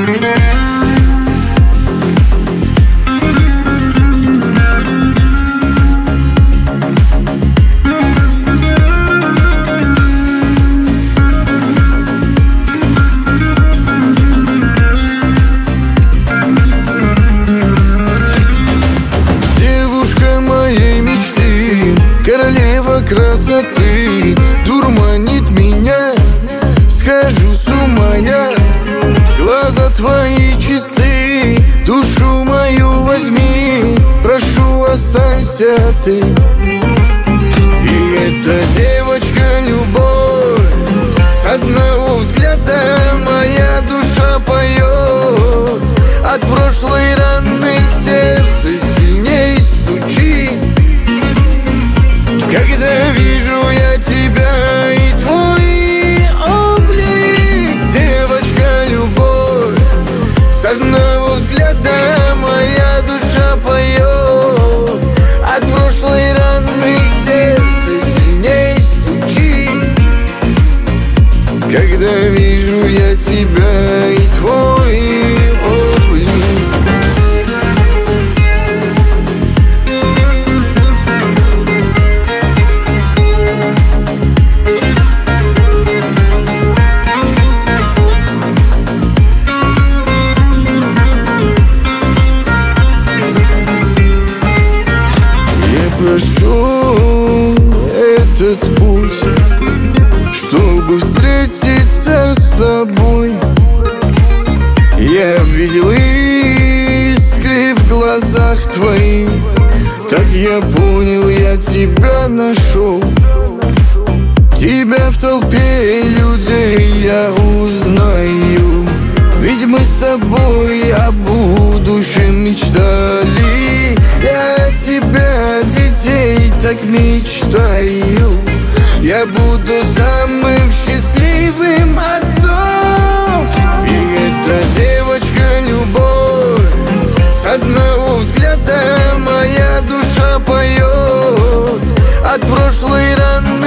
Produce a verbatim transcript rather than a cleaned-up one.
Королева красоты дурманит меня, схожу с ума я. Глаза твои чисты, душу мою возьми, прошу, останься ты. И эта девочка любовь, с одного взгляда моя душа поет. От прошлой раны сердце сильней стучит, когда вижу я тебя и твой облик. Девочка любовь, с одного взгляда моя душа поет. От прошлой раны сердце сильней стучит, когда вижу я тебя и твой облик. Прошел этот путь, чтобы встретиться с тобой. Я видел искры в глазах твоих, так я понял, я тебя нашел. Тебя в толпе людей я узнаю, ведь мы с тобой о будущем мечтали. Я от тебя детей так мечтаю, я буду самым счастливым отцом. И эта девочка любовь, с одного взгляда моя душа поет. От прошлой раны